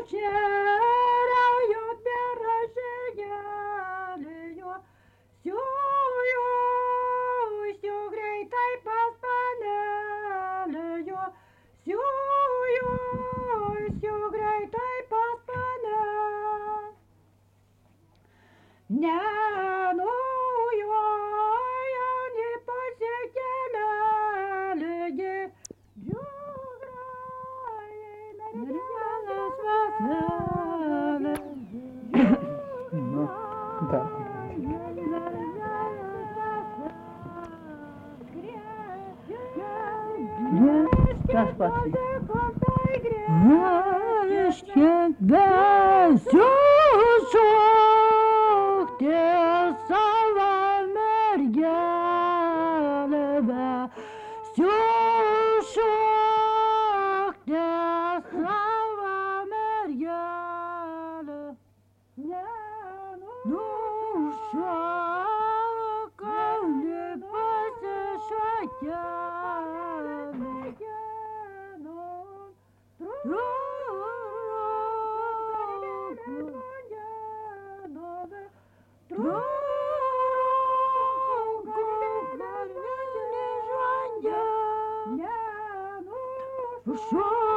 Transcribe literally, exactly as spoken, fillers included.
Šeriauju per žegelį, siūsiu greitai pas panelį, siūsiu greitai pas panelį. Nenujoja ni pasikemelį, Ну, да. Сейчас пошли. Вещи без сушок, те сава мергелева, сушок, те сава мергелева. Ну, шакал не посещать.